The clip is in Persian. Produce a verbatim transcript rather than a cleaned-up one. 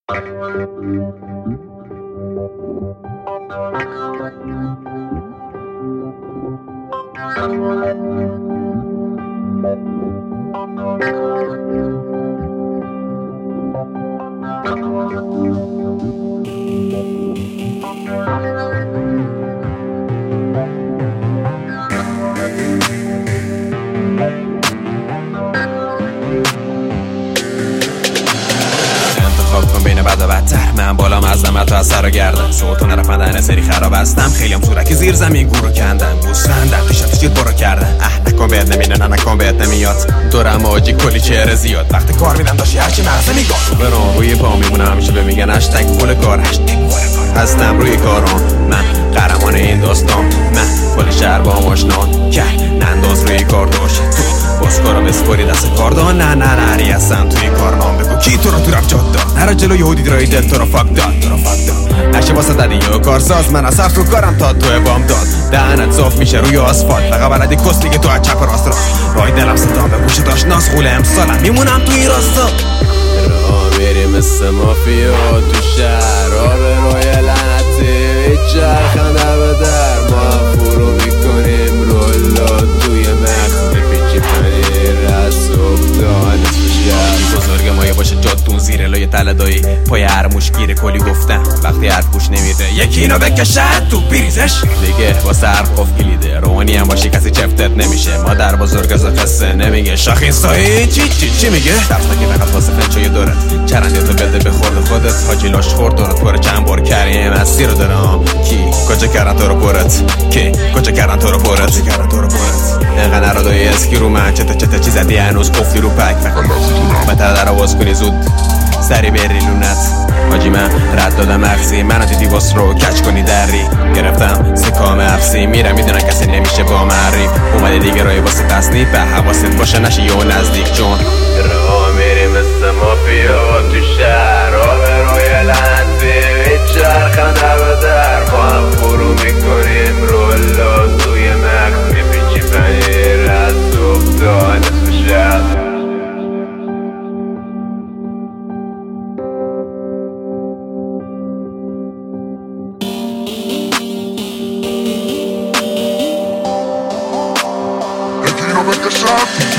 بین بد و بدتر من بالام از دمت تو از سر و گردن صوتو نرفندن سری خراب هستم خیلی هم سورکی زیر زمین گورو کندن بوسفندم پیشت چیت برو کردن اه نکن بهت نمینه نه نکن بهت نمیاد دورم آجی کلی چهره زیاد وقتی کار میدم داشتی هرچی مغزه میگاد تو برام روی پا میمونم همیشه به میگن هشتگ پول کار هشتگ هستم روی کارم من قهرمان این داستان من کل شهر با ماشنان کرد ننداز روی کار داشت تو باز کارم اسپوری دست کاردان نه نه نه هری هستم توی کارنام بگو کی تو رو تو رفت جاد داد نرا جلو یهودی درایی دل تو رو فاک داد تو رو فاک داد نشه واسه دادی یه کارساز من اصف رو کارم تا تو بام داد دهنت صاف میشه روی آسفالت فقط بلدی کس دیگه تو از چپ راست راست رای دلم ستام به گوشت آشناس خوله امسالم میمونم تو این راستا راه میری مثل مافیا تو شهر آب روی لعنتی چرخنده به در ما فرو میکنیم رولا توی مغز میپیچی پنیر از صبح تا نصف شب بزرگ مایه باشه جادون زیر لای تله دایی پای هر موشگیر کلی گفتم وقتی هر گوش نمیده یکی اینو بکشه تو بریزش دیگه واسه هر خوف کلیده روانی هم باشی کسی چفتت نمیشه مادر بزرگ از قصه نمیگه شاخین سایی چی چی چی میگه دفتا که فقط واسه فنچای دارد چرنده تو بده به خورد خودت حاجی لاش خورد دارد پر چند بار کریم از سی رو دارم کی کجا کردن تو رو پرت کی کجا کردن تو رو پرت کردن تو رو پرت اینقدر نرادای اسکی رو من چته چته چی زدی هنوز گفتی رو پک فکر بهتر در آواز کنی زود سری بری لونت حاجی من رد دادم مغزی منو دیدی واس رو کچ کنی دری گرفتم سکام افسی میرم میدونن کسی نمیشه با معریف اومده دیگه رای واسه تصنیف به حواست باشه نشی یه نزدیک چون راه میری مثل مافیا تو شهر آب روی لعنتی چرخنده به در با هم فرو میکنیم رولا توی مغز میپیچی پنیر از صبح تا نصف شب Make a shot.